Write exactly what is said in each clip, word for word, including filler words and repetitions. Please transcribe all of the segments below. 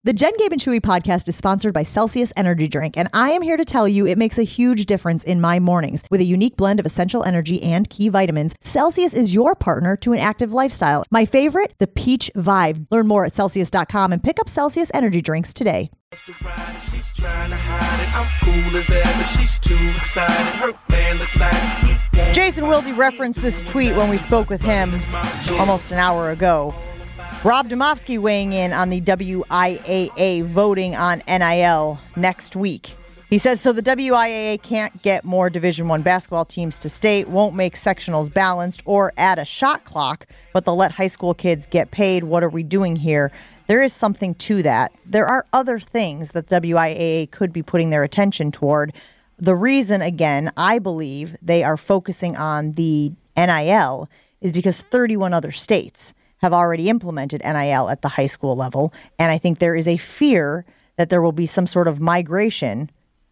The Jen, Gabe, and Chewy podcast is sponsored by Celsius Energy Drink, and I am here to tell you it makes a huge difference in my mornings. With a unique blend of essential energy and key vitamins, Celsius is your partner to an active lifestyle. My favorite, the Peach Vibe. Learn more at Celsius dot com and pick up Celsius Energy Drinks today. She's trying to hide it. I'm cool as ever. She's too excited. Her man look like Jason Wilde referenced this tweet when we spoke with him almost an hour ago. Rob Domofsky weighing in on the W I A A voting on N I L next week. He says, so the W I A A can't get more Division One basketball teams to state, won't make sectionals balanced or add a shot clock, but they'll let high school kids get paid. What are we doing here? There is something to that. There are other things that W I A A could be putting their attention toward. The reason, again, I believe they are focusing on the N I L is because thirty-one other states have already implemented N I L at the high school level. And I think there is a fear that there will be some sort of migration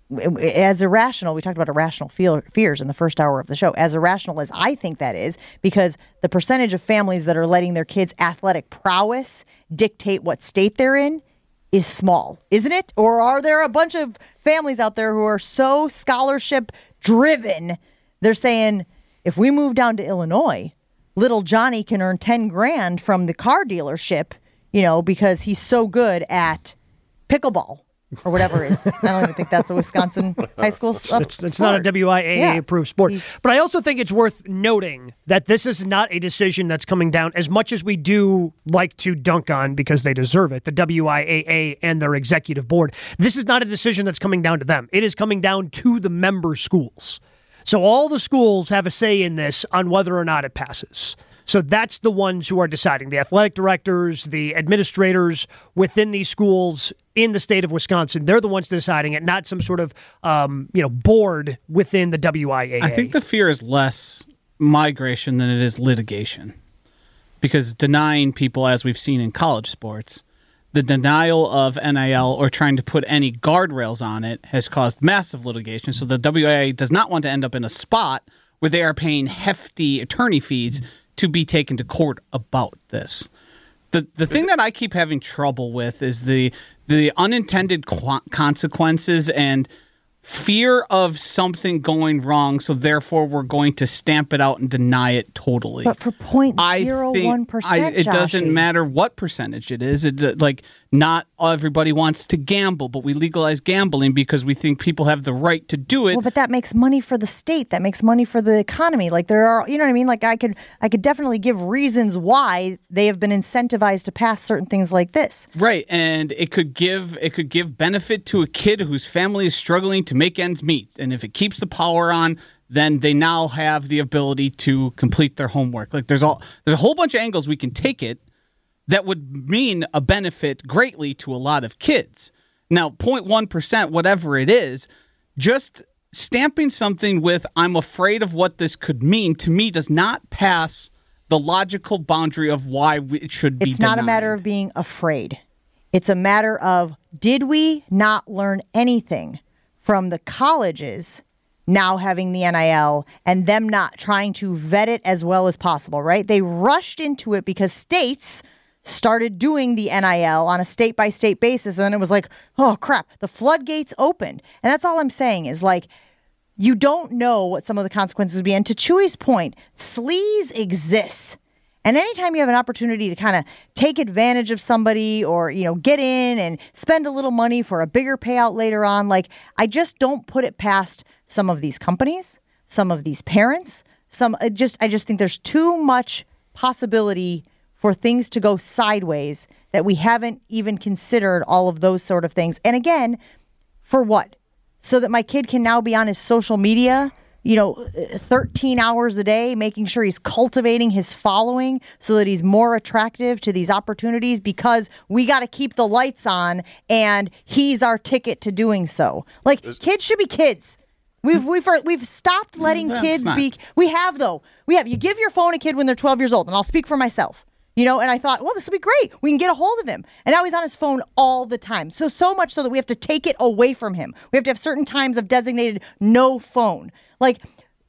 as irrational. We talked about irrational fears in the first hour of the show. As irrational as I think that is, because the percentage of families that are letting their kids' athletic prowess dictate what state they're in is small, isn't it? Or are there a bunch of families out there who are so scholarship driven, they're saying, if we move down to Illinois, little Johnny can earn ten grand from the car dealership, you know, because he's so good at pickleball or whatever it is. I don't even think that's a Wisconsin high school sport. It's, it's not a W I A A yeah. approved sport. He's, but I also think it's worth noting that this is not a decision that's coming down, as much as we do like to dunk on, because they deserve it, the W I A A and their executive board. This is not a decision that's coming down to them. It is coming down to the member schools. So all the schools have a say in this on whether or not it passes. So that's the ones who are deciding. The athletic directors, the administrators within these schools in the state of Wisconsin, they're the ones deciding it, not some sort of um, you know board within the W I A A. I think the fear is less migration than it is litigation. Because denying people, as we've seen in college sports, the denial of N I L or trying to put any guardrails on it has caused massive litigation. So the W I A A does not want to end up in a spot where they are paying hefty attorney fees to be taken to court about this. The the thing that I keep having trouble with is the the unintended qu- consequences and fear of something going wrong, so therefore we're going to stamp it out and deny it totally. But for zero point zero one percent, it doesn't matter what percentage it is. It, like, not everybody wants to gamble, but we legalize gambling because we think people have the right to do it. Well, but that makes money for the state. That makes money for the economy. Like, there are, you know what I mean? Like, I could, I could definitely give reasons why they have been incentivized to pass certain things like this. Right, and it could give, it could give benefit to a kid whose family is struggling to make ends meet. And if it keeps the power on, then they now have the ability to complete their homework. Like, there's all there's a whole bunch of angles we can take it that would mean a benefit greatly to a lot of kids. Now, zero point one percent, whatever it is, just stamping something with "I'm afraid of what this could mean" to me does not pass the logical boundary of why it should be It's not denied. a matter of being afraid. It's a matter of, did we not learn anything from the colleges now having the N I L and them not trying to vet it as well as possible, right? They rushed into it because states started doing the N I L on a state-by-state basis, and then it was like, oh, crap, the floodgates opened. And that's all I'm saying is, like, you don't know what some of the consequences would be. And to Chewy's point, sleaze exists. And anytime you have an opportunity to kind of take advantage of somebody or, you know, get in and spend a little money for a bigger payout later on, like, I just don't put it past some of these companies, some of these parents, some I just I just think there's too much possibility for things to go sideways that we haven't even considered all of those sort of things. And again, for what? So that my kid can now be on his social media, you know, thirteen hours a day, making sure he's cultivating his following so that he's more attractive to these opportunities because we got to keep the lights on and he's our ticket to doing so. Like, kids should be kids. We've we've we've stopped letting That's kids not. be. We have, though. We have. You give your phone a kid when they're twelve years old, and I'll speak for myself. You know, and I thought, well, this will be great. We can get a hold of him. And now he's on his phone all the time. So, so much so that we have to take it away from him. We have to have certain times of designated no phone. Like,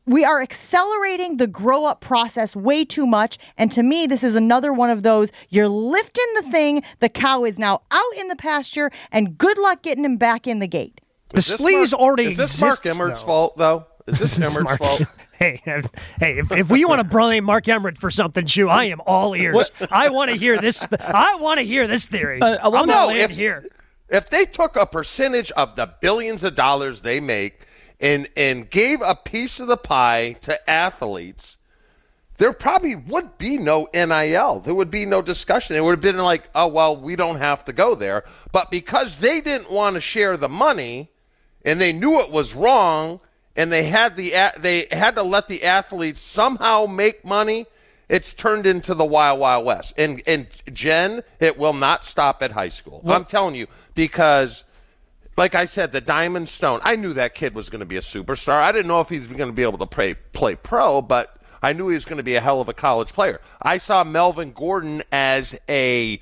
we are accelerating the grow-up process way too much. And to me, this is another one of those, you're lifting the thing, the cow is now out in the pasture, and good luck getting him back in the gate. The sleaze already exists. Is this exists, Mark Emmert's though. fault, though? Is this, This is Emmert's Mark- fault? Hey, hey! If, if we want to blame Mark Emmert for something, Shu, I am all ears. I want to hear this. I want to hear this theory. Uh, I'm well, gonna no, land if- here. If they took a percentage of the billions of dollars they make and and gave a piece of the pie to athletes, there probably would be no N I L. There would be no discussion. It would have been like, oh, well, we don't have to go there. But because they didn't want to share the money and they knew it was wrong and they had the they had to let the athletes somehow make money, it's turned into the Wild Wild West. And, and Jen, it will not stop at high school. I'm telling you, because, like I said, the Diamond Stone, I knew that kid was going to be a superstar. I didn't know if he was going to be able to play, play pro, but I knew he was going to be a hell of a college player. I saw Melvin Gordon as a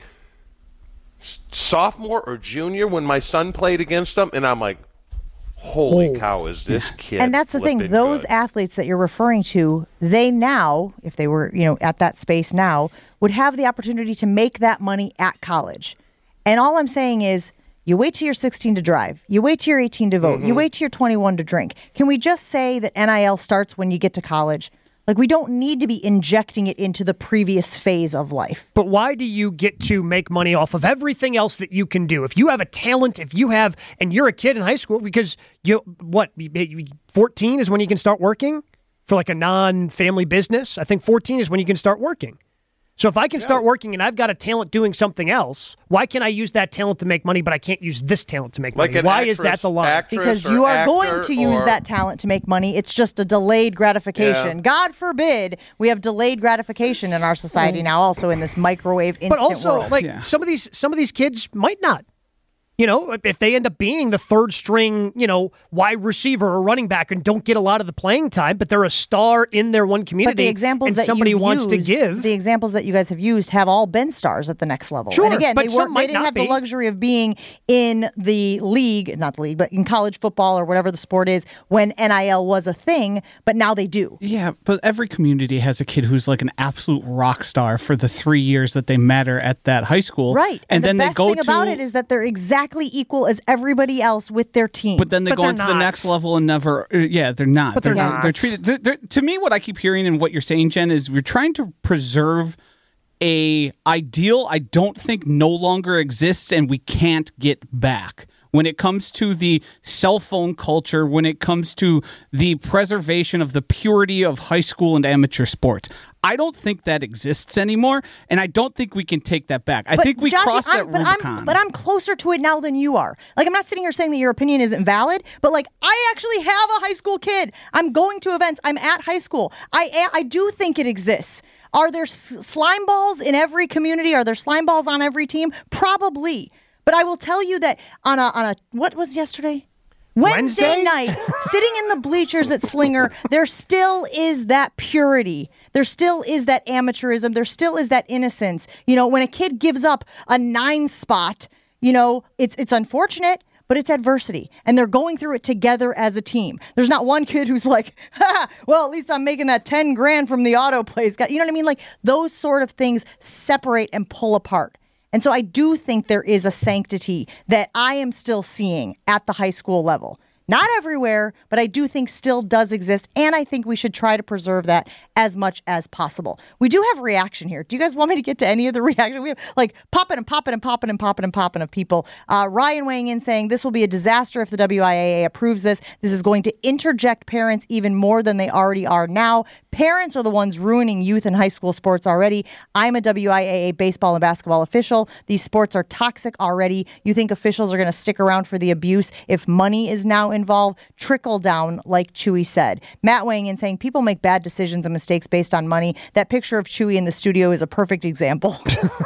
sophomore or junior when my son played against him, and I'm like, holy Oh. cow, is this kid And that's the thing, flipping those good. athletes that you're referring to, they now, if they were, you know, at that space now, would have the opportunity to make that money at college. And all I'm saying is, you wait till you're sixteen to drive. You wait till you're eighteen to vote. Mm-hmm. You wait till you're twenty-one to drink. Can we just say that N I L starts when you get to college? Like, we don't need to be injecting it into the previous phase of life. But why do you get to make money off of everything else that you can do? If you have a talent, if you have, and you're a kid in high school, because you, what, fourteen is when you can start working for like a non-family business? I think fourteen is when you can start working. So if I can start working and I've got a talent doing something else, why can't I use that talent to make money, but I can't use this talent to make Like money? an Why is actress- that the line? actress Because or you are actor going to use or- that talent to make money. It's just a delayed gratification. Yeah. God forbid we have delayed gratification in our society now, also in this microwave instant But also, world. like Yeah. some of these, some of these kids might not. You know, if they end up being the third string, you know, wide receiver or running back and don't get a lot of the playing time, but they're a star in their one community, But the examples and that somebody you've wants used, to give. the examples that you guys have used have all been stars at the next level. Sure, and again, but they some weren't. might They didn't not have be. the luxury of being in the league, not the league, but in college football or whatever the sport is when N I L was a thing. But now they do. Yeah, but every community has a kid who's like an absolute rock star for the three years that they matter at that high school. Right. And, And, then the they best go thing to about it is that they're exactly equal as everybody else with their team. But then they But go they're into the not. next level and never. uh, Yeah, they're not. But they're they're, not. They're treated. They're, they're, to me, what I keep hearing and what you're saying, Jen, is we're trying to preserve a ideal I don't think no longer exists and we can't get back. When it comes to the cell phone culture, when it comes to the preservation of the purity of high school and amateur sports, I don't think that exists anymore, and I don't think we can take that back. I But think we Joshy, crossed I'm- that but Rubicon. I'm, but I'm closer to it now than you are. Like, I'm not sitting here saying that your opinion isn't valid, but like, I actually have a high school kid. I'm going to events. I'm at high school. I a- I do think it exists. Are there s- slime balls in every community? Are there slime balls on every team? Probably. But I will tell you that on a on a what was yesterday? Wednesday, Wednesday? night, sitting in the bleachers at Slinger, there still is that purity. There still is that amateurism. There still is that innocence. You know, when a kid gives up a nine spot, you know, it's it's unfortunate, but it's adversity. And they're going through it together as a team. There's not one kid who's like, ha, well, at least I'm making that ten grand from the auto place. You know what I mean? Like, those sort of things separate and pull apart. And so I do think there is a sanctity that I am still seeing at the high school level. Not everywhere, but I do think still does exist, and I think we should try to preserve that as much as possible. We do have reaction here. Do you guys want me to get to any of the reaction? We have like popping and popping and popping and popping and popping of people. Uh, Ryan weighing in saying this will be a disaster if the W I A A approves this. This is going to interject parents even more than they already are now. Parents are the ones ruining youth and high school sports already. I'm a W I A A baseball and basketball official. These sports are toxic already. You think officials are going to stick around for the abuse if money is now involved? Trickle down, like Chewy said. Matt weighing in saying people make bad decisions and mistakes based on money. That picture of Chewy in the studio is a perfect example.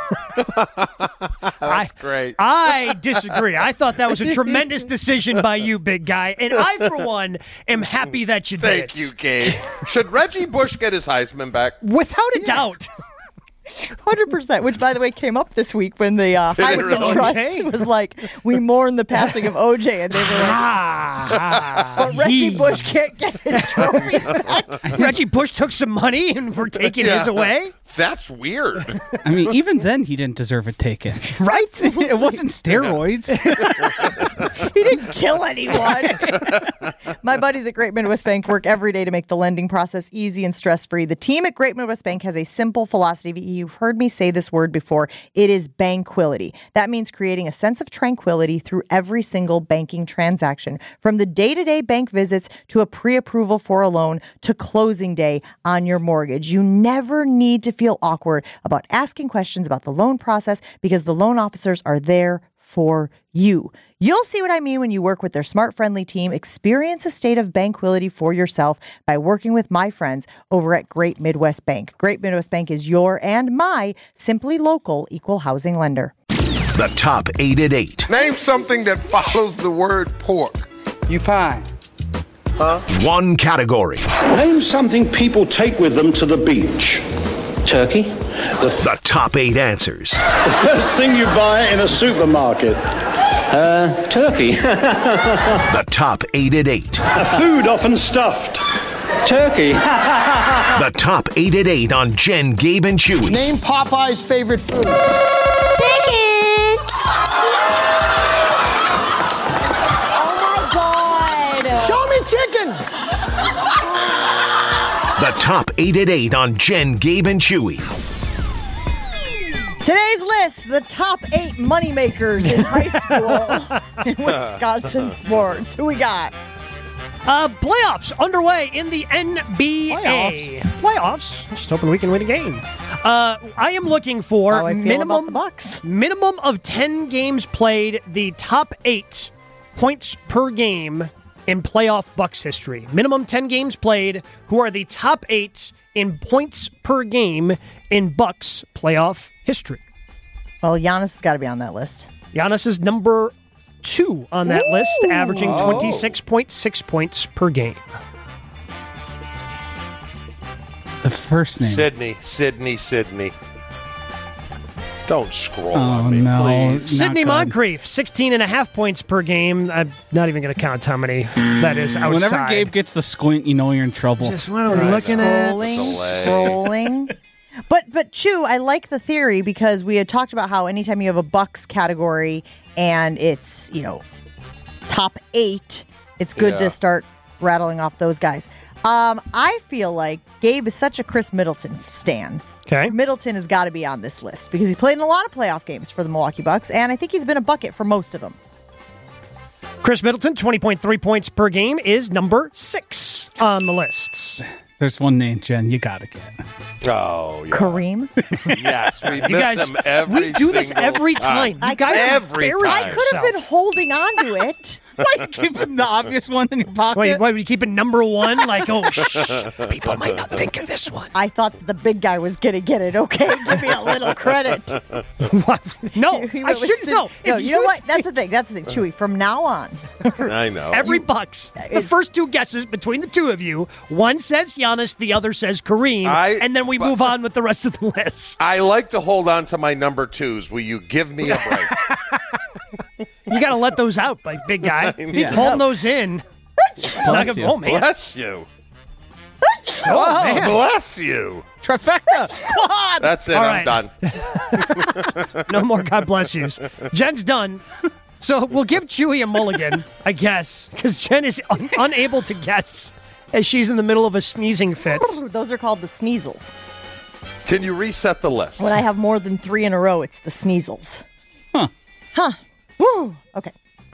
I, great. I disagree. I thought that was a tremendous decision by you, big guy. And I, for one, am happy that you did Thank it. you, Gabe. Should Reggie Bush get his Heisman back? Without a doubt. one hundred percent, which, by the way, came up this week when the uh, Heisman really? Trust O J? was like, we mourn the passing of O J, and they were like, Ah, but Reggie he- Bush can't get his trophies back. Reggie Bush took some money and we're taking his away? That's weird. I mean, even then, he didn't deserve it taken. Right? It wasn't steroids. He didn't kill anyone. My buddies at Great Midwest Bank work every day to make the lending process easy and stress-free. The team at Great Midwest Bank has a simple philosophy. You've heard me say this word before. It is banquility. That means creating a sense of tranquility through every single banking transaction, from the day-to-day bank visits to a pre-approval for a loan to closing day on your mortgage. You never need to feel awkward about asking questions about the loan process because the loan officers are there for you. You'll see what I mean when you work with their smart, friendly team. Experience a state of banquility for yourself by working with my friends over at Great Midwest Bank. Great Midwest Bank is your and my simply local equal housing lender. The top eight at eight. Name something that follows the word pork. You pie. One category. Name something people take with them to the beach. Turkey. The top eight answers. The first thing you buy in a supermarket. Uh, turkey. The top eight at eight. A food often stuffed. Turkey. The top eight at eight on Jen, Gabe, and Chewy. Name Popeye's favorite food. Chicken! Oh my God! Show me chicken. The top eight at eight on Jen, Gabe, and Chewy. Today's list, the top eight moneymakers in high school in Wisconsin sports. Who we got? Uh, playoffs underway in the N B A. Playoffs. Playoffs. Just hoping we can win a game. Uh, I am looking for How I feel minimum about the Bucks. minimum of ten games played. The top eight points per game in playoff Bucks history. Minimum ten games played. Who are the top eight in points per game in Bucks playoff history? Well, Giannis has got to be on that list. Giannis is number two on that list, averaging twenty-six point six points per game. The first name. Sydney, Sydney, Sydney. Don't scroll Oh, on me, no. please. Not Sidney good. Moncrief, sixteen and a half points per game. I'm not even going to count how many that is outside. Whenever Gabe gets the squint, you know you're in trouble. Just what I was looking at. Scrolling, Delay. scrolling. But but Chew, I like the theory because we had talked about how anytime you have a Bucks category and it's, you know, top eight, it's good Yeah. to start rattling off those guys. Um, I feel like Gabe is such a Chris Middleton stan. Okay. Middleton has got to be on this list because he's played in a lot of playoff games for the Milwaukee Bucks, and I think he's been a bucket for most of them. Chris Middleton, twenty point three points per game, is number six on the list. There's one name, Jen, you gotta get. Oh, yeah. Kareem. Yes, we You miss guys, him every we do this single every time. You I guys Every embarrass time. I could have been yourself. holding on to it. Why are you keeping the obvious one in your pocket? Wait, why are you keeping number one? Like, oh, shh. People might not think of this one. I thought the big guy was going to get it. Okay, give me a little credit. What? No, He I went with shouldn't Sid- know. No, If you know what? That's the thing. That's the thing, Chewy. From now on, I know. Every Bucks, the first two guesses between the two of you, one says Giannis, the other says Kareem, I- and then we move on with the rest of the list. I like to hold on to my number twos. Will you give me a break? You got to let those out, like big guy. Keep Yeah. holding those in. It's not Bless gonna, you. oh man, Bless you. oh man. Bless you. Trifecta. Quad. That's it. All I'm right. done. No more God bless yous. Jen's done. So we'll give Chewy a mulligan, I guess, because Jen is un- unable to guess as she's in the middle of a sneezing fit. those are called the sneezels. Can you reset the list? When I have more than three in a row, it's the sneezels. Huh. Huh. Woo. Okay.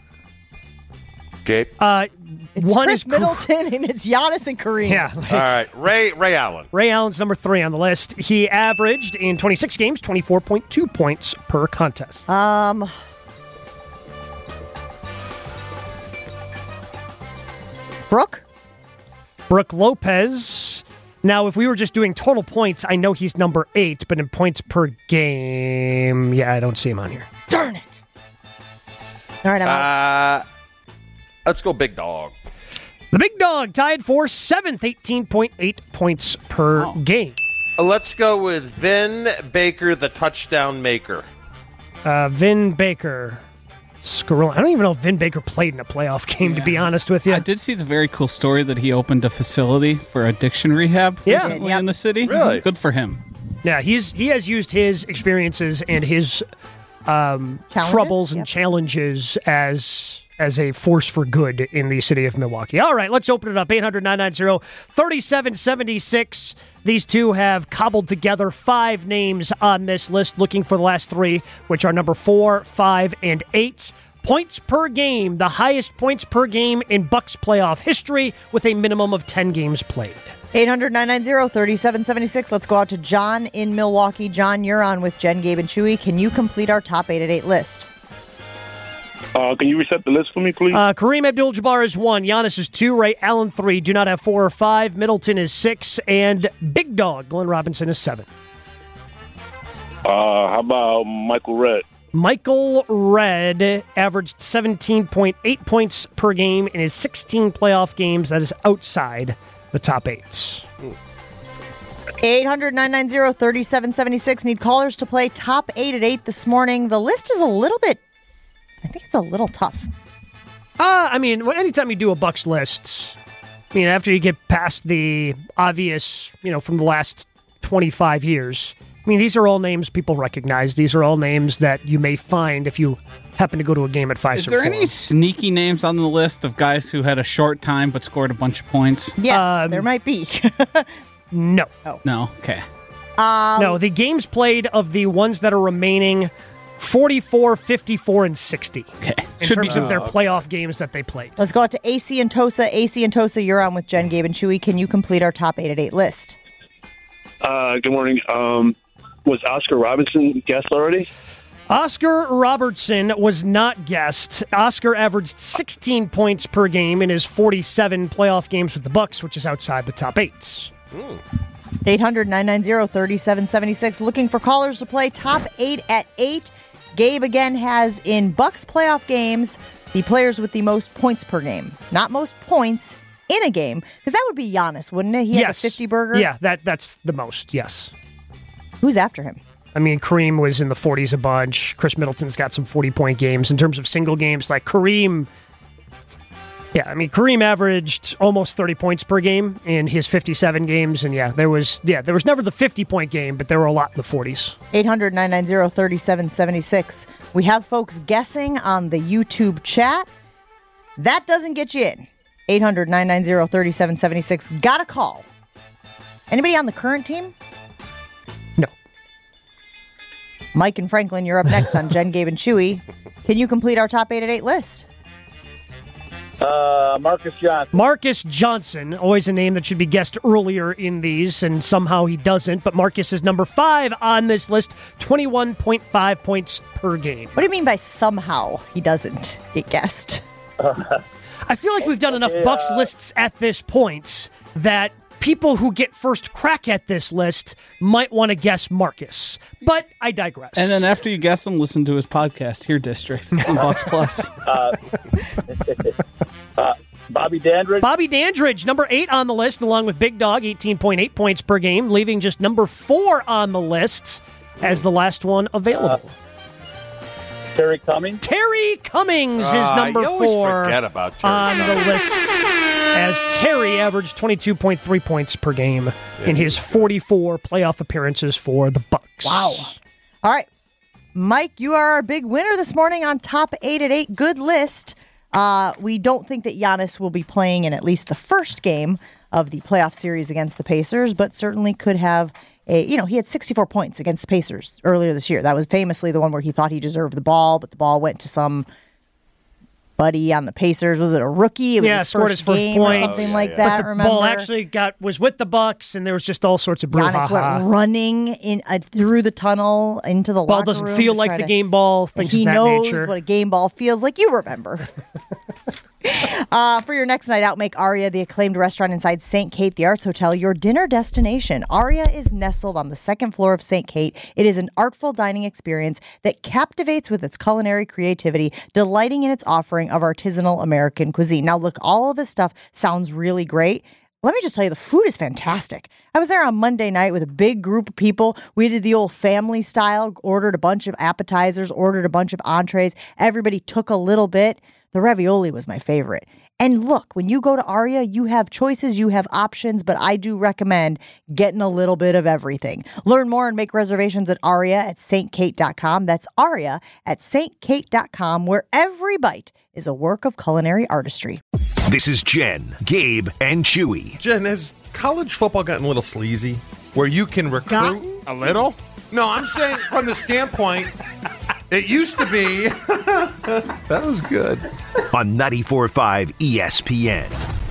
Gabe? Uh, It's one Chris is Middleton and it's Giannis and Kareem. Yeah. like- All right. Ray Ray Allen. Ray Allen's number three on the list. He averaged in twenty-six games, twenty-four point two points per contest. Um. Brooke? Brooke Lopez. Now, if we were just doing total points, I know he's number eight, but in points per game, yeah, I don't see him on here. Darn it. All right, I'm out. Uh, let's go big dog. The big dog tied for seventh, eighteen point eight points per Wow. game. Uh, let's go with Vin Baker, the touchdown maker. Uh, Vin Baker. Scarilla. I don't even know if Vin Baker played in a playoff game, yeah. to be honest with you. I did see the very cool story that he opened a facility for addiction rehab yeah. recently yep. in the city. Really? Good for him. Yeah, he's he has used his experiences and his um, troubles and yep. challenges as as a force for good in the city of Milwaukee. All right, let's open it up. eight hundred, nine nine zero, three seven seven six. These two have cobbled together five names on this list, looking for the last three, which are number four, five, and eight. Points per game, the highest points per game in Bucks playoff history with a minimum of ten games played. eight hundred, nine nine zero, three seven seven six. Let's go out to John in Milwaukee. John, you're on with Jen, Gabe, and Chewy. Can you complete our top eight at eight list? Uh, can you reset the list for me, please? Uh, Kareem Abdul-Jabbar is one. Giannis is two. Ray Allen, three. Do not have four or five. Middleton is six. And Big Dog, Glenn Robinson, is seven. Uh, how about Michael Redd? Michael Redd averaged seventeen point eight points per game in his sixteen playoff games. That is outside the top eight. eight hundred, nine nine zero, three seven seven six. Need callers to play top eight at eight this morning. The list is a little bit, I think it's a little tough. Uh, I mean, anytime you do a Bucks list, I mean, after you get past the obvious, you know, from the last twenty-five years, I mean, these are all names people recognize. These are all names that you may find if you happen to go to a game at Fiserv. Is there Forum. any sneaky names on the list of guys who had a short time but scored a bunch of points? Yes, um, there might be. No. Oh. No? Okay. Um, no, the games played of the ones that are remaining, forty-four, fifty-four, and sixty. Okay. In Should terms be, of their oh, playoff games that they played. Let's go out to A C and Tosa. A C and Tosa, you're on with Jen, Gabe, and Chewy. Can you complete our top eight at eight list? Uh, good morning. Um, was Oscar Robertson guessed already? Oscar Robertson was not guessed. Oscar averaged sixteen points per game in his forty-seven playoff games with the Bucks, which is outside the top eight. eight hundred, nine nine zero, three seven seven six. Looking for callers to play top eight at eight. Gabe again has in Bucks playoff games the players with the most points per game. Not most points in a game, because that would be Giannis, wouldn't it? He yes. had a fifty burger. Yeah, that that's the most, yes. Who's after him? I mean, Kareem was in the forties a bunch. Chris Middleton's got some forty-point games. In terms of single games, like Kareem, yeah, I mean, Kareem averaged almost thirty points per game in his fifty-seven games. And yeah, there was yeah there was never the fifty-point game, but there were a lot in the forties. eight hundred, nine nine zero, three seven seven six. We have folks guessing on the YouTube chat. That doesn't get you in. eight hundred, nine nine zero, three seven seven six. Got a call. Anybody on the current team? No. Mike and Franklin, you're up next on Jen, Gabe, and Chewy. Can you complete our top eight at eight list? Uh, Marcus Johnson. Marcus Johnson, always a name that should be guessed earlier in these, and somehow he doesn't. But Marcus is number five on this list, twenty-one point five points per game. What do you mean by somehow he doesn't get guessed? I feel like we've done enough Bucks lists at this point that people who get first crack at this list might want to guess Marcus. But I digress. And then after you guess him, listen to his podcast, Here District, on Bucks Plus. Uh, uh, Bobby Dandridge. Bobby Dandridge, number eight on the list, along with Big Dog, eighteen point eight points per game, leaving just number four on the list as the last one available. Uh, Terry Cummings. Terry Cummings is uh, number you always four forget about Terry on Cummings. the list, as Terry averaged twenty-two point three points per game yeah, in his forty-four playoff appearances for the Bucks. Wow. All right. Mike, you are our big winner this morning on Top eight at eight. Good list. Uh, we don't think that Giannis will be playing in at least the first game of the playoff series against the Pacers, but certainly could have a, you know, he had sixty-four points against the Pacers earlier this year. That was famously the one where he thought he deserved the ball, but the ball went to some buddy on the Pacers. Was it a rookie? It was yeah, his scored first his first game point. or something Oh, yeah, like yeah. that. But the remember? ball actually got was with the Bucks, and there was just all sorts of Giannis brouhaha. went running in uh, through the tunnel into the Ball locker doesn't room feel to like try the to- game ball. Things He of that knows nature. what a game ball feels like. You remember. Uh, for your next night out, make Aria the acclaimed restaurant inside Saint Kate, the Arts Hotel, your dinner destination. Aria is nestled on the second floor of Saint Kate. It is an artful dining experience that captivates with its culinary creativity, delighting in its offering of artisanal American cuisine. Now, look, all of this stuff sounds really great. Let me just tell you, the food is fantastic. I was there on Monday night with a big group of people. We did the old family style, ordered a bunch of appetizers, ordered a bunch of entrees. Everybody took a little bit. The ravioli was my favorite. And look, when you go to Aria, you have choices, you have options, but I do recommend getting a little bit of everything. Learn more and make reservations at Aria at Saint Kate dot com. That's Aria at Saint Kate dot com, where every bite is a work of culinary artistry. This is Jen, Gabe, and Chewy. Jen, has college football gotten a little sleazy? Where you can recruit Gotten? a little? No, I'm saying from the standpoint, it used to be. That was good. On ninety-four point five E S P N.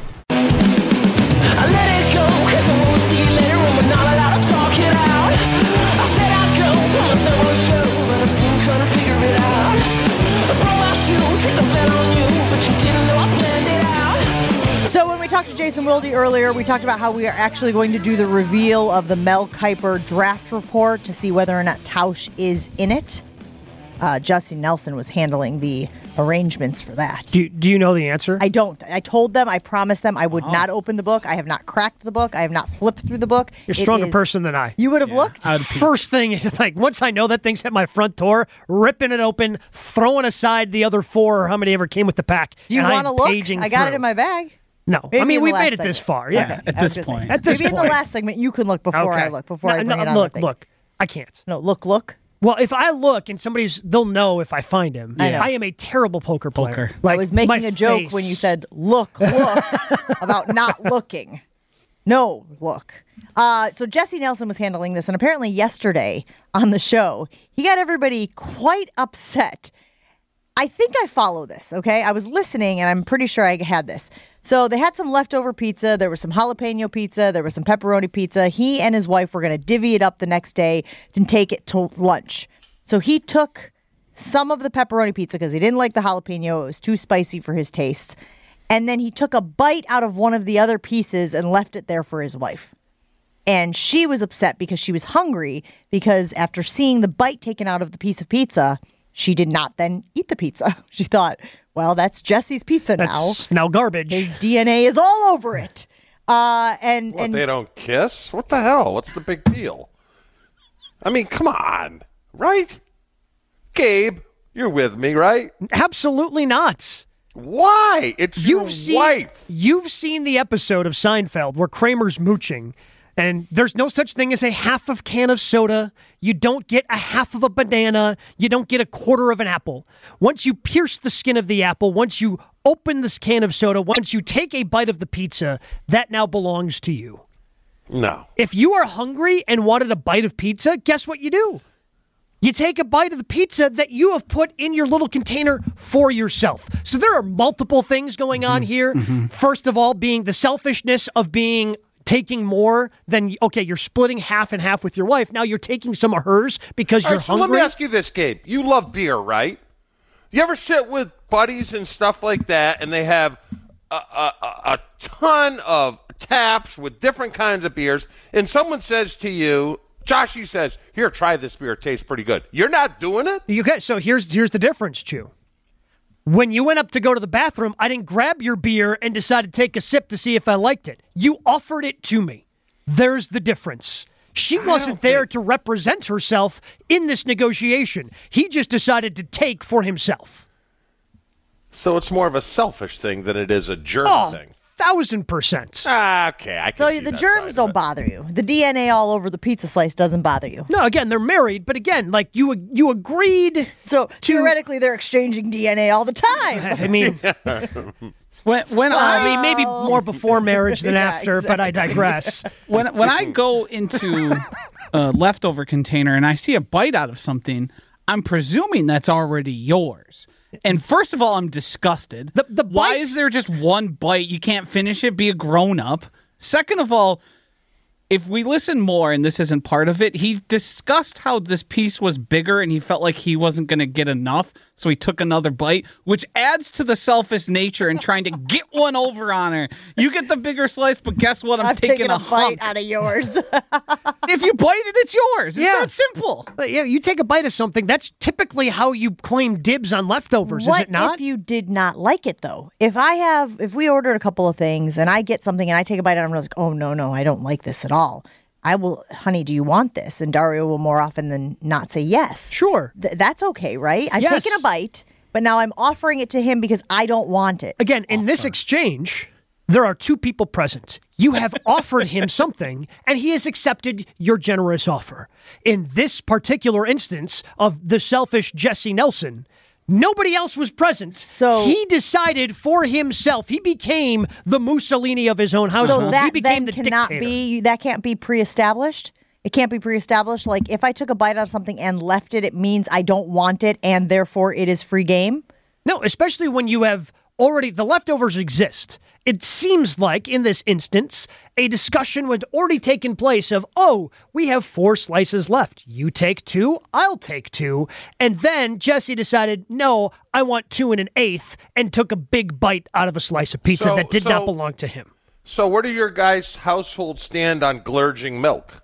I let it go, cause I won't see you later when we're not allowed to talk it out. I said I'd go, put myself on the show, but I'm still trying to figure it out. I broke my shoe, take a bet on you, but you didn't know I planned it out. So when we talked to Jason Wilde earlier, we talked about how we are actually going to do the reveal of the Mel Kiper draft report to see whether or not Tausch is in it. Uh, Jesse Nelson was handling the arrangements for that. Do, do you know the answer? I don't. I told them, I promised them I would oh. not open the book. I have not cracked the book. I have not flipped through the book. You're a stronger is, person than I. You would have yeah. looked? First thing, like once I know that thing's at my front door, ripping it open, throwing aside the other four or how many ever came with the pack. Do you want to look? I got through. it in my bag. No. Maybe I mean, we've made it segment. this far. Yeah. Okay. At this point. At this Maybe point. in the last segment, you can look before okay. I look. Before no, I bring no, it on. Look, the look. I can't. No, look, look. Well, if I look and somebody's, they'll know if I find him. I, know. I am a terrible poker player. Poker. Like, I was making a joke face. when you said, look, look, about not looking. No, look. Uh, so Jesse Nelson was handling this, and apparently yesterday on the show, he got everybody quite upset. I think I follow this, okay? I was listening, and I'm pretty sure I had this. So they had some leftover pizza. There was some jalapeno pizza. There was some pepperoni pizza. He and his wife were going to divvy it up the next day and take it to lunch. So he took some of the pepperoni pizza because he didn't like the jalapeno. It was too spicy for his taste. And then he took a bite out of one of the other pieces and left it there for his wife. And she was upset because she was hungry because after seeing the bite taken out of the piece of pizza, she did not then eat the pizza. She thought, well, that's Jesse's pizza now. That's now garbage. His D N A is all over it. Uh, and, what, and they don't kiss? What the hell? What's the big deal? I mean, come on. Right? Gabe, you're with me, right? Absolutely not. Why? It's you've your seen, wife. You've seen the episode of Seinfeld where Kramer's mooching, and there's no such thing as a half of can of soda. You don't get a half of a banana. You don't get a quarter of an apple. Once you pierce the skin of the apple, once you open this can of soda, once you take a bite of the pizza, that now belongs to you. No. If you are hungry and wanted a bite of pizza, guess what you do? You take a bite of the pizza that you have put in your little container for yourself. So there are multiple things going on here. Mm-hmm. First of all, being the selfishness of being taking more than, okay, you're splitting half and half with your wife. Now you're taking some of hers because All you're right, so hungry. let me ask you this, Gabe. You love beer, right? You ever sit with buddies and stuff like that, and they have a, a, a ton of taps with different kinds of beers, and someone says to you, Joshy says, here, try this beer. It tastes pretty good. You're not doing it? Okay, so here's here's the difference, Chew. When you went up to go to the bathroom, I didn't grab your beer and decide to take a sip to see if I liked it. You offered it to me. There's the difference. She wasn't there think... to represent herself in this negotiation. He just decided to take for himself. So it's more of a selfish thing than it is a germ oh, thing. Thousand percent. Ah, okay, I can So see the that germs don't bother you. The D N A all over the pizza slice doesn't bother you. No, again, they're married, but again, like you you agreed. So to... theoretically, they're exchanging D N A all the time. I mean, when when well, I, I mean maybe more before marriage than yeah, after, exactly. but I digress. When when I go into a leftover container and I see a bite out of something, I'm presuming that's already yours. And first of all, I'm disgusted. The, the Why bite? is there just one bite? You can't finish it. Be a grown up. Second of all, if we listen more, and this isn't part of it, he discussed how this piece was bigger and he felt like he wasn't going to get enough, so he took another bite, which adds to the selfish nature and trying to get one over on her. You get the bigger slice, but guess what? I'm I've taking taken a, a bite hunk. out of yours. If you bite it, it's yours. It's Yeah. that simple. But yeah, you take a bite of something, that's typically how you claim dibs on leftovers, What is it not? if you did not like it, though? If I have, if we ordered a couple of things and I get something and I take a bite and I'm like, oh, no, no, I don't like this at all. I will, honey, do you want this? And Dario will more often than not say yes. Sure. Th- that's okay, right? I've Yes. taken a bite, but now I'm offering it to him because I don't want it. Again, in this exchange, there are two people present. You have offered him something, and he has accepted your generous offer. In this particular instance of the selfish Jesse Nelson, nobody else was present. So he decided for himself. He became the Mussolini of his own household. So that he became then the cannot dictator. be, that can't be pre-established? It can't be pre-established? Like, if I took a bite out of something and left it, it means I don't want it, and therefore it is free game? No, especially when you have already, the leftovers exist. It seems like, in this instance, a discussion had already taken place of, oh, we have four slices left. You take two, I'll take two. And then Jesse decided, no, I want two and an eighth, and took a big bite out of a slice of pizza So- that did so- not belong to him. So where do your guys' household stand on glurging milk?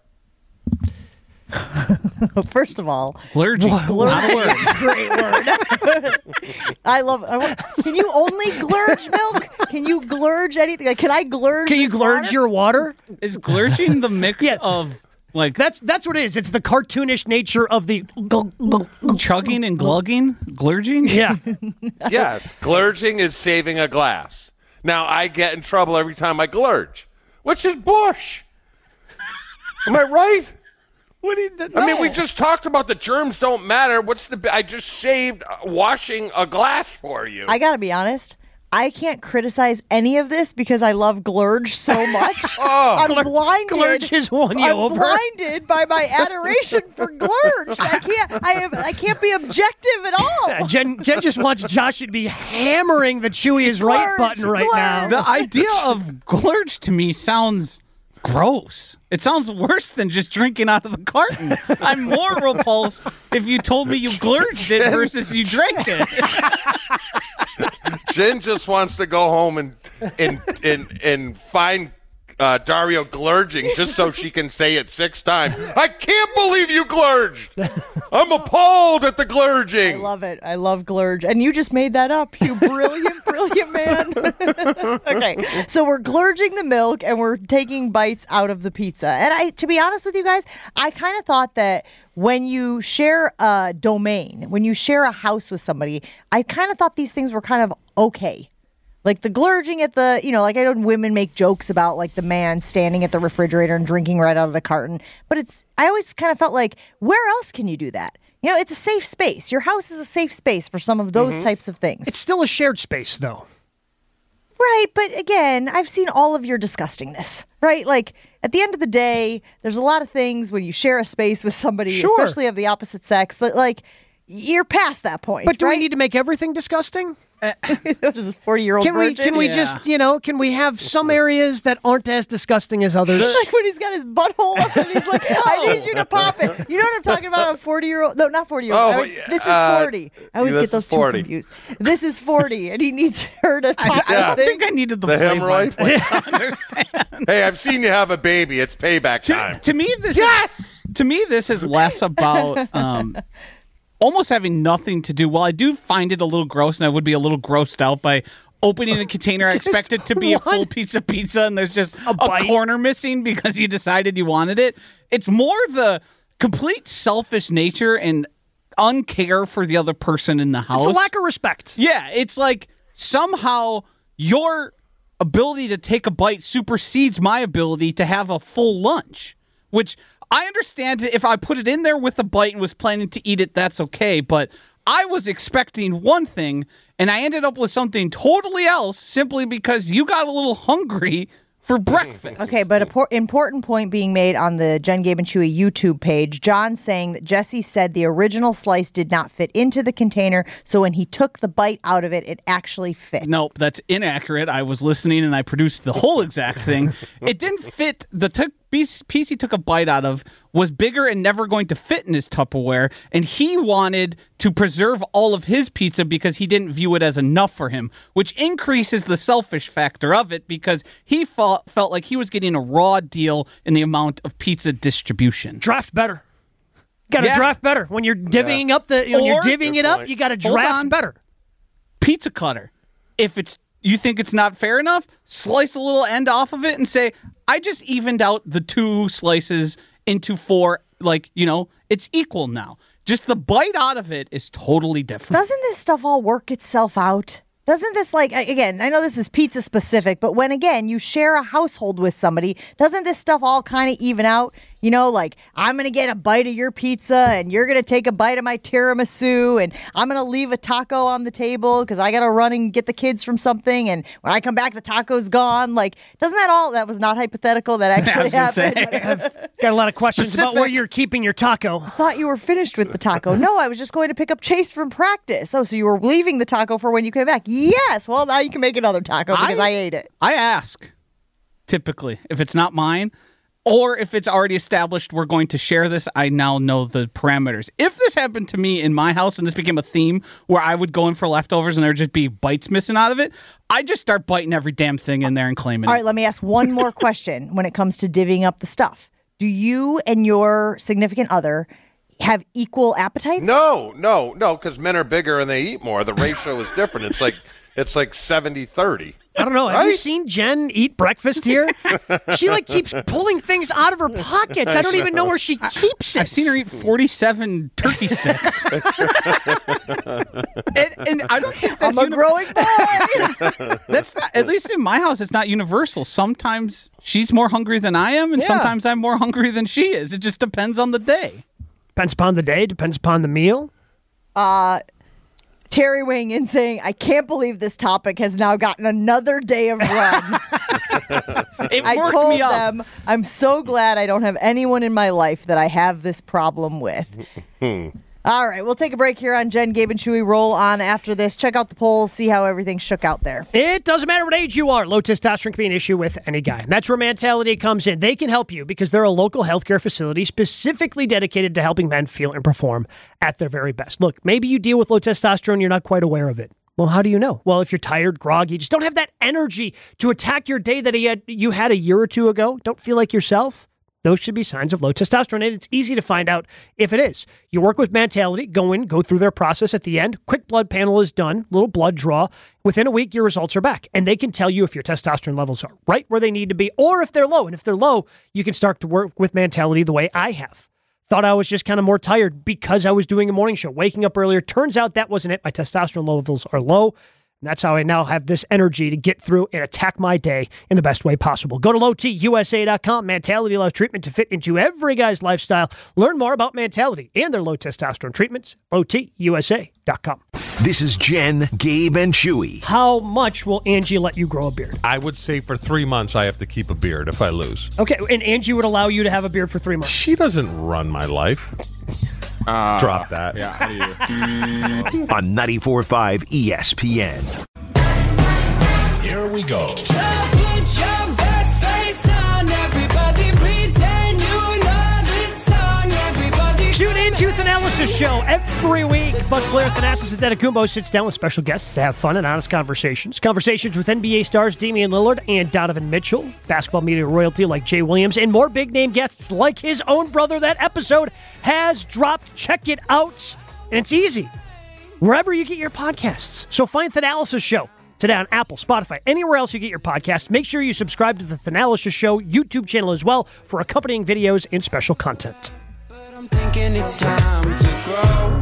First of all, Glurging. glurging is a great word. I love. I want, can you only glurge milk? Can you glurge anything? Like, can I glurge? Can you this glurge water? your water? Is glurging the mix Yeah. of like That's that's what it is. It's the cartoonish nature of the chugging and glugging? Glurging? Yeah. Yes, glurging is saving a glass. Now I get in trouble every time I glurge, which is bush. Am I right? What did that, I mean, we just talked about the germs don't matter. What's the? I just saved uh, washing a glass for you. I gotta be honest. I can't criticize any of this because I love glurge so much. Oh. I'm Glur- blinded. Glurge has won you I'm over. blinded by my adoration for glurge. I can't. I have. I can't be objective at all. Yeah, Jen, Jen just wants Josh to be hammering the Chewy is right Glurge, button right now. The idea of glurge to me sounds gross. It sounds worse than just drinking out of the carton. I'm more repulsed if you told me you glurged it versus you drank it. Jen just wants to go home and and and and find uh, Dario glurging just so she can say it six times. I can't believe you glurged. I'm appalled at the I glurging. love it. I love glurge. And you just made that up, you brilliant, brilliant man. Okay, so we're glurging the milk and we're taking bites out of the pizza. And I, to be honest with you guys, I kind of thought that when you share a domain, when you share a house with somebody, I kind of thought these things were kind of okay. Like the glurging at the, you know, like I know women make jokes about like the man standing at the refrigerator and drinking right out of the carton. But it's, I always kind of felt like, where else can you do that? You know, it's a safe space. Your house is a safe space for some of those types of things. It's still a shared space, though. Right, but again, I've seen all of your disgustingness, right? Like, at the end of the day, there's a lot of things when you share a space with somebody, Sure. especially of the opposite sex, that, like, you're past that point, But do right? we need to make everything disgusting? What is this, forty-year-old Can we virgin? can we Yeah. just, you know, can we have some areas that aren't as disgusting as others? Like when he's got his butthole up and he's like, I need you to pop it. You know what I'm talking about? A forty-year-old. No, not forty-year-old. Oh, I always- yeah, this is uh, forty. I always this get those is two forty. confused. This is forty, and he needs her to pop I the don't thing. think I needed the, The play hemorrhoid? by play to understand. Hey, I've seen you have a baby. It's payback to, time. to me, this Yes! is to me this is less about um, almost having nothing to do. Well, I do find it a little gross, and I would be a little grossed out by opening a container. I Just expect it to be a one- full pizza pizza, and there's just a, bite. corner missing because you decided you wanted it. It's more the complete selfish nature and uncare for the other person in the house. It's a lack of respect. Yeah, it's like somehow your ability to take a bite supersedes my ability to have a full lunch, which I understand if I put it in there with a bite and was planning to eat it, that's okay. But I was expecting one thing, and I ended up with something totally else simply because you got a little hungry for breakfast. Okay, but a por- important point being made on the Jen, Gabe, and Chewy YouTube page. John saying that Jesse said the original slice did not fit into the container, so when he took the bite out of it, it actually fit. Nope, that's inaccurate. I was listening and I produced the whole exact thing. It didn't fit. The t- P C took a bite out of was bigger and never going to fit in his Tupperware, and he wanted to preserve all of his pizza because he didn't view it as enough for him, which increases the selfish factor of it because he felt, felt like he was getting a raw deal in the amount of pizza distribution. Draft better. Got to yeah. draft better. When you're divvying yeah. up the, you know, you're divvying it up, you got to draft better. Pizza cutter. If it's you think it's not fair enough, slice a little end off of it and say, I just evened out the two slices into four. Like, you know, it's equal now. Just the bite out of it is totally different. Doesn't this stuff all work itself out? Doesn't this, like, again, I know this is pizza specific, but when, again, you share a household with somebody, doesn't this stuff all kind of even out? You know, like, I'm going to get a bite of your pizza, and you're going to take a bite of my tiramisu, and I'm going to leave a taco on the table because I got to run and get the kids from something, and when I come back, the taco's gone. Like, doesn't that all, that was not hypothetical, that actually happened. I've got a lot of questions Specific. about where you're keeping your taco. I thought you were finished with the taco. No, I was just going to pick up Chase from practice. Oh, so you were leaving the taco for when you came back. Yes, well, now you can make another taco because I, I ate it. I ask, typically, if it's not mine, or if it's already established we're going to share this, I now know the parameters. If this happened to me in my house and this became a theme where I would go in for leftovers and there'd just be bites missing out of it, I just start biting every damn thing in there and claiming All it. All right, let me ask one more question when it comes to divvying up the stuff. Do you and your significant other have equal appetites? No, no, no, because men are bigger and they eat more. The ratio is different. It's like it's like seventy thirty. I don't know. Have right? you seen Jen eat breakfast here? She like keeps pulling things out of her pockets. I don't even know where she keeps it. I've seen her eat forty-seven turkey sticks. and, and I don't think that's I'm a uni- growing boy. That's not, at least in my house, it's not universal. Sometimes she's more hungry than I am, and yeah. sometimes I'm more hungry than she is. It just depends on the day. Depends upon the day. Depends upon the meal. Uh. Terry weighing in saying, I can't believe this topic has now gotten another day of run. it I worked told me up. them, I'm so glad I don't have anyone in my life that I have this problem with. All right, we'll take a break here on Jen, Gabe, and Chewy. Roll on after this. Check out the polls, see how everything shook out there. It doesn't matter what age you are. Low testosterone can be an issue with any guy. And that's where Mentality comes in. They can help you because they're a local healthcare facility specifically dedicated to helping men feel and perform at their very best. Look, maybe you deal with low testosterone, you're not quite aware of it. Well, how do you know? Well, if you're tired, groggy, just don't have that energy to attack your day that you had, you had a year or two ago, don't feel like yourself, those should be signs of low testosterone, and it's easy to find out if it is. You work with Mentality, go in, go through their process at the end. Quick blood panel is done, little blood draw. Within a week, your results are back, and they can tell you if your testosterone levels are right where they need to be or if they're low. And if they're low, you can start to work with Mentality the way I have. Thought I was just kind of more tired because I was doing a morning show, waking up earlier. Turns out that wasn't it. My testosterone levels are low. And that's how I now have this energy to get through and attack my day in the best way possible. Go to low t u s a dot com. Mentality allows treatment to fit into every guy's lifestyle. Learn more about Mentality and their low testosterone treatments. low t u s a dot com. This is Jen, Gabe, and Chewy. How much will Angie let you grow a beard? I would say for three months I have to keep a beard if I lose. Okay, and Angie would allow you to have a beard for three months. She doesn't run my life. Uh, Drop that. Yeah. On ninety-four point five E S P N. Here we go. So put your best face on, everybody pretend you know this song, everybody. Tune in to Thanasis Show every week. Bunch player Thanasis Antetokounmpo sits down with special guests to have fun and honest conversations. Conversations with N B A stars Damian Lillard and Donovan Mitchell, basketball media royalty like Jay Williams, and more big-name guests like his own brother. That episode has dropped. Check it out. And it's easy. Wherever you get your podcasts. So find Thanasis Show today on Apple, Spotify, anywhere else you get your podcasts. Make sure you subscribe to the Thanasis Show YouTube channel as well for accompanying videos and special content. But I'm thinking it's time to grow.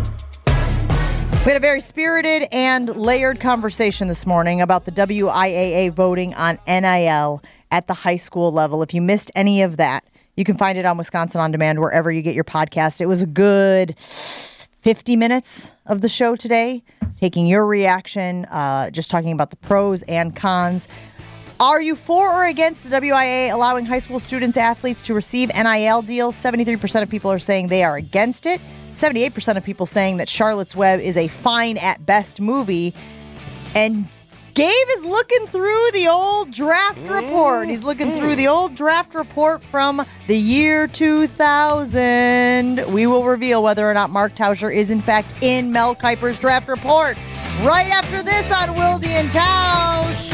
We had a very spirited and layered conversation this morning about the W I A A voting on N I L at the high school level. If you missed any of that, you can find it on Wisconsin On Demand, wherever you get your podcast. It was a good fifty minutes of the show today, taking your reaction, uh, just talking about the pros and cons. Are you for or against the W I A A allowing high school students, athletes to receive N I L deals? seventy-three percent of people are saying they are against it. seventy-eight percent of people saying that Charlotte's Web is a fine at best movie. And Gabe is looking through the old draft report. He's looking through the old draft report from the year two thousand. We will reveal whether or not Mark Tauscher is, in fact, in Mel Kiper's draft report right after this on Wilde and Tausch.